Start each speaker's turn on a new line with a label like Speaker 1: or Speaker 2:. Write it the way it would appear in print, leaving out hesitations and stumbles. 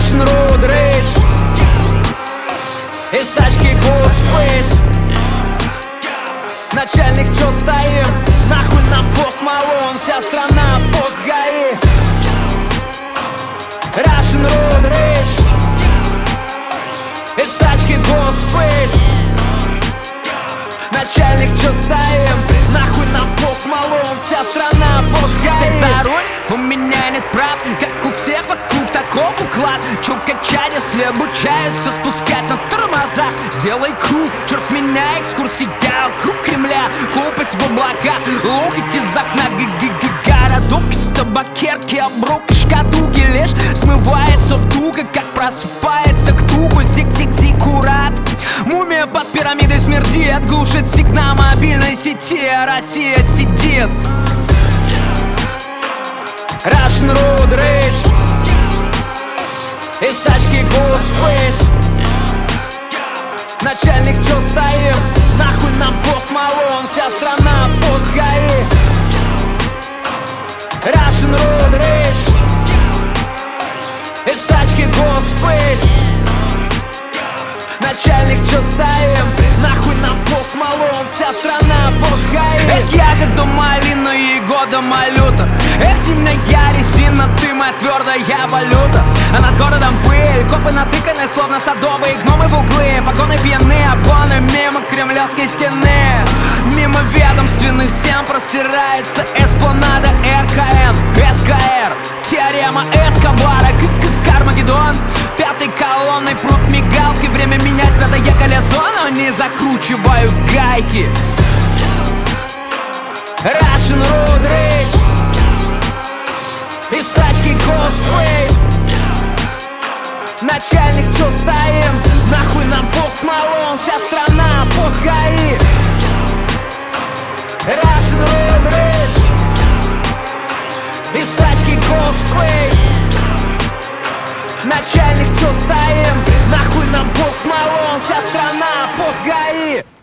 Speaker 1: Russian Road Rage. Из тачки Ghostface. Начальник, чё стоим? Нахуй нам Post Malone, вся страна пост ГАИ. Russian Road Rage. Из тачки Ghostface. Начальник, чё стоим? Нахуй нам Post Malone, вся страна пост ГАИ. Сядь за руль, у меня нет прав, как у всех вокруг таков уклад. Чё качать, если обучаюсь все спускать на тормозах? Сделай круг, черт с меня, экскурсия вокруг Кремля. Купить в облаках, локоть из окна, городок из табакерки, обрук и шкатулки. Лишь смывается вдруг, и как просыпается ктулху. Зик-зик-зикурат, мумия под пирамидой смердит, глушит сигнал мобильной сети, а Россия сидит. Russian Road Rage. Из тачки Ghostface. Начальник, чё стоим? Нахуй нам Post Malone, вся страна пост ГАИ. Russian Road Rage. Из тачки Ghostface. Начальник, чё стоим? Нахуй нам Post Malone, вся страна пост ГАИ. Эх, ягода малина и года малюта. Эх, сильная резина, ты моя твердая валюта. А над городом пыль, копы натыканы, словно садовые гномы в углы. Погоны пьяны, обгоны мимо кремлевской стены. Мимо ведомственных стен простирается эспланада РКН, СКР, теорема Эскобара, Кармагеддон. Пятой колонной прут мигалки, время менять пятое колесо, но не закручиваю гайки. Russian Road Rage. Из тачки Ghostface. Начальник, чё стоим? Нахуй нам Post Malone, вся страна пост ГАИ. Russian Road Rage. Из тачки Ghostface. Начальник, чё стоим? Нахуй нам Post Malone, вся страна пост ГАИ.